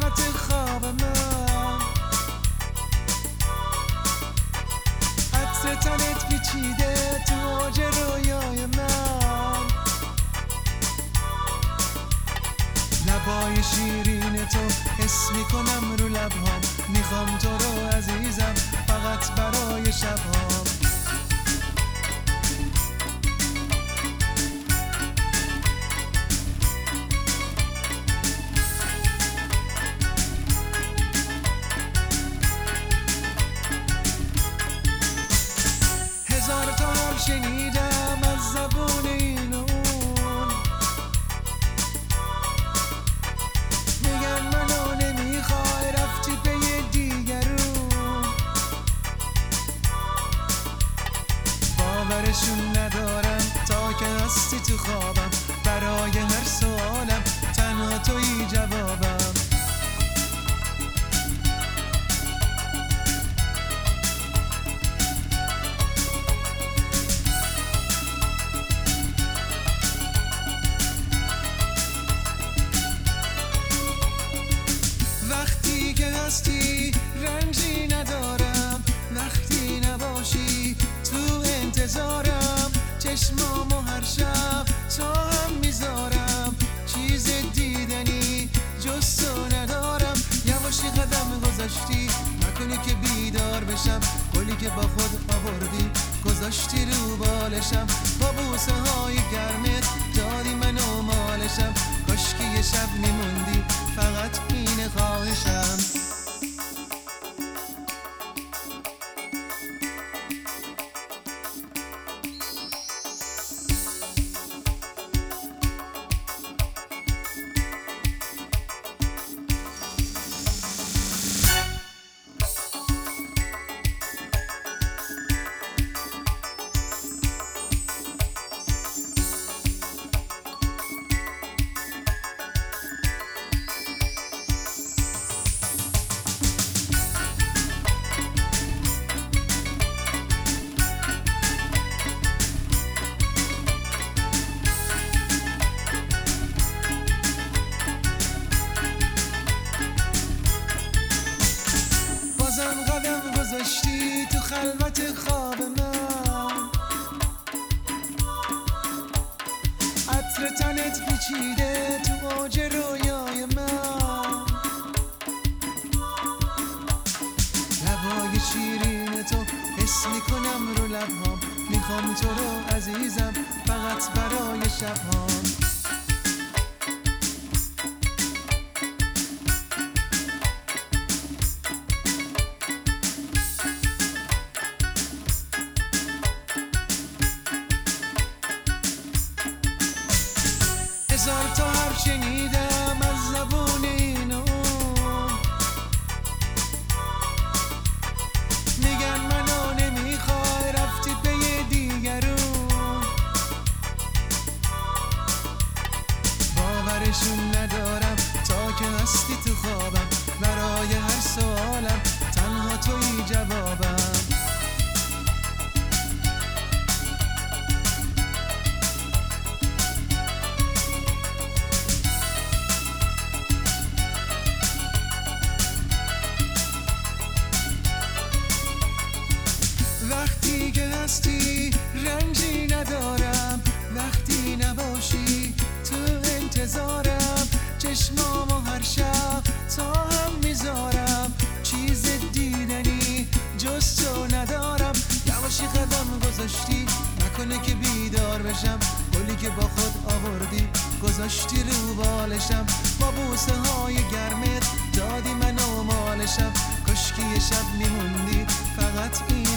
خلوت خواب من، عطر تنت پیچیده تو اوج رویای من، لبای شیرین تو حس میکنم رو لبهام، میخوام تو رو عزیزم فقط برای شبهام. هزار تا هم شنیدم از زبون این و اون، میگن منو نمیخوای رفتی پی دیگرون، باورشون ندارم تا که هستی تو خوابم، برای هر سوالم تنها تویی جوابم. وقتی که هستی رنجی ندارم، وقتی نباشی تو انتظارم، چشمامو هر شب تا هم میذارم، چیز دیدنی جز تو ندارم. یواشی قدم گذاشتی نکنی که بیدار بشم، گلی که با خود آوردی گذاشتی رو بالشم، با بوسه های گرمت دادی منو مالشم، کاشکی یه شب میموندی فقط اینه خواهشم. بازم قدم گذاشتی تو خلوت خواب من، عطر تنت پیچیده تو اوج رویای من، لبای شیرین تو حس میکنم رو لبهام، میخوام تو رو عزیزم فقط برای شبهام. هزار تا حرف شنیدم از زبون این و اون، میگن منو نمیخوای رفتی پی دیگرون، باورشون ندارم تا که هستی تو خوابم، برای هر سوالم تنها تویی جوابم. وقتی که هستی رنجی ندارم، وقتی نباشی تو انتظارم، چشمامو هر شب تا هم میذارم، چیز دیدنی جز تو ندارم. یواشی قدم گذاشتی نکنه که بیدار بشم، گلی که با خود آوردی گذاشتی رو بالشم، با بوسه های گرمت دادی منو مالشم، کاشکی یه شب میموندی فقط این